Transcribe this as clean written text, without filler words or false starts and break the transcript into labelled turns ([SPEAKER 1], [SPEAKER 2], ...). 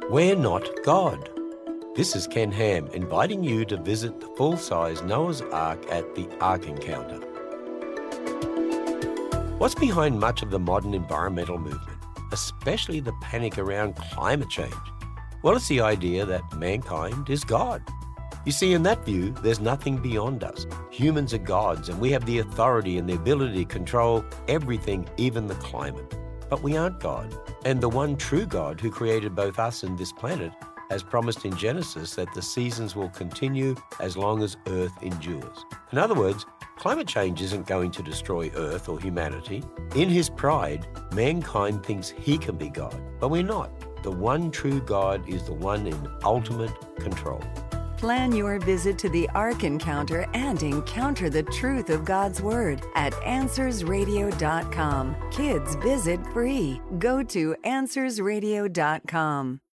[SPEAKER 1] We're not God. This is Ken Ham inviting you to visit the full-size Noah's Ark at the Ark Encounter. What's behind much of the modern environmental movement, especially the panic around climate change? Well, it's the idea that mankind is God. You see, in that view, there's nothing beyond us. Humans are gods, and we have the authority and the ability to control everything, even the climate. But we aren't God. And the one true God who created both us and this planet has promised in Genesis that the seasons will continue as long as Earth endures. In other words, climate change isn't going to destroy Earth or humanity. In his pride, mankind thinks he can be God, but we're not. The one true God is the one in ultimate control.
[SPEAKER 2] Plan your visit to the Ark Encounter and encounter the truth of God's Word at AnswersRadio.com. Kids visit free. Go to AnswersRadio.com.